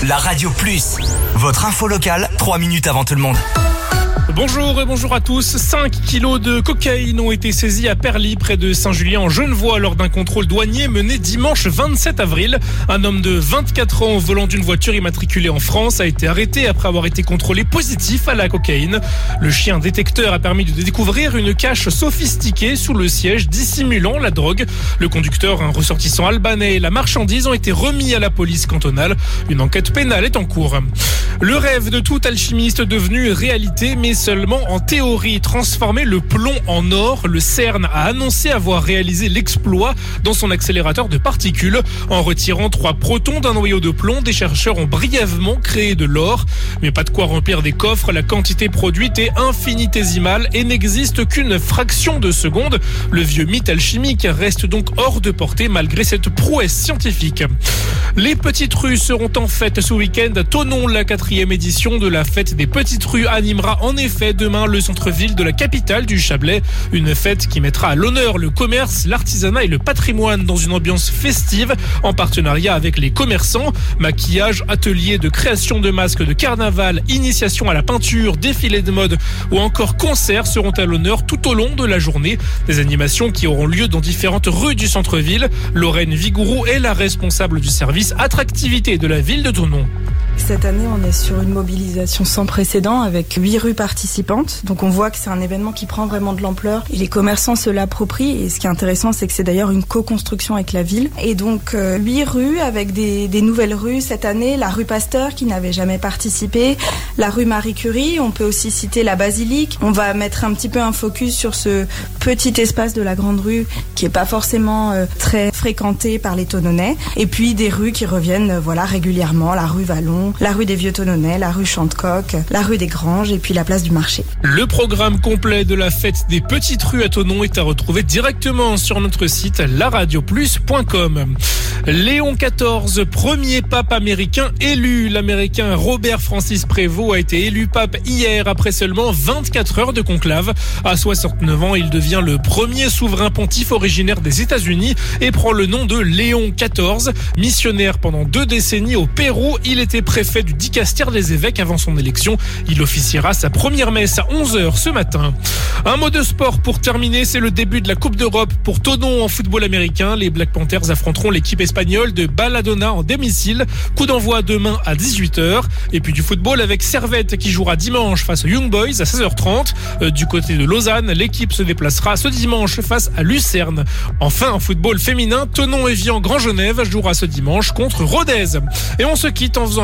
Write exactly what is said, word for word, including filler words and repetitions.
La Radio Plus, votre info locale, trois minutes avant tout le monde. Bonjour et bonjour à tous. cinq kilos de cocaïne ont été saisis à Perly, près de Saint-Julien en Genevois, lors d'un contrôle douanier mené dimanche vingt-sept avril. Un homme de vingt-quatre ans au volant d'une voiture immatriculée en France a été arrêté après avoir été contrôlé positif à la cocaïne. Le chien détecteur a permis de découvrir une cache sophistiquée sous le siège dissimulant la drogue. Le conducteur, un ressortissant albanais, et la marchandise ont été remis à la police cantonale. Une enquête pénale est en cours. Le rêve de tout alchimiste devenu réalité, mais seulement en théorie. Transformer le plomb en or, le CERN a annoncé avoir réalisé l'exploit dans son accélérateur de particules. En retirant trois protons d'un noyau de plomb, des chercheurs ont brièvement créé de l'or. Mais pas de quoi remplir des coffres, la quantité produite est infinitésimale et n'existe qu'une fraction de seconde. Le vieux mythe alchimique reste donc hors de portée malgré cette prouesse scientifique. Les petites rues seront en fête ce week-end. Thonon, la quatrième édition de la fête des petites rues, animera en effet demain le centre-ville de la capitale du Chablais. Une fête qui mettra à l'honneur le commerce, l'artisanat et le patrimoine dans une ambiance festive en partenariat avec les commerçants. Maquillage, ateliers de création de masques de carnaval, initiation à la peinture, défilés de mode ou encore concerts seront à l'honneur tout au long de la journée. Des animations qui auront lieu dans différentes rues du centre-ville. Lorraine Vigourou est la responsable du service attractivité de la ville de Thonon. Cette année, on est sur une mobilisation sans précédent avec huit rues participantes. Donc on voit que c'est un événement qui prend vraiment de l'ampleur et les commerçants se l'approprient. Et ce qui est intéressant, c'est que c'est d'ailleurs une co-construction avec la ville. Et donc euh, huit rues avec des, des nouvelles rues cette année. La rue Pasteur qui n'avait jamais participé, la rue Marie Curie. On peut aussi citer la Basilique. On va mettre un petit peu un focus sur ce petit espace de la Grande Rue qui est pas forcément euh, très fréquenté par les Thononnais. Et puis des rues qui reviennent euh, voilà régulièrement. La rue Vallon, la rue des Vieux Thononnais, la rue Chantecoq, la rue des Granges et puis la place du Marché. Le programme complet de la fête des petites rues à Thonon est à retrouver directement sur notre site la radio plus point com. Léon quatorze, premier pape américain élu. L'américain Robert Francis Prévost a été élu pape hier après seulement vingt-quatre heures de conclave. À soixante-neuf ans, il devient le premier souverain pontife originaire des États-Unis et prend le nom de Léon quatorze. Missionnaire pendant deux décennies au Pérou, il était préfet du Dicaster des évêques avant son élection. Il officiera sa première messe à onze heures ce matin. Un mot de sport pour terminer, c'est le début de la Coupe d'Europe pour Thonon en football américain. Les Black Panthers affronteront l'équipe espagnole de Baladona en domicile. Coup d'envoi demain à dix-huit heures. Et puis du football avec Servette qui jouera dimanche face aux Young Boys à seize heures trente. Euh, du côté de Lausanne, l'équipe se déplacera ce dimanche face à Lucerne. Enfin, en football féminin, Thonon-Évian Grand Genève jouera ce dimanche contre Rodez. Et on se quitte en faisant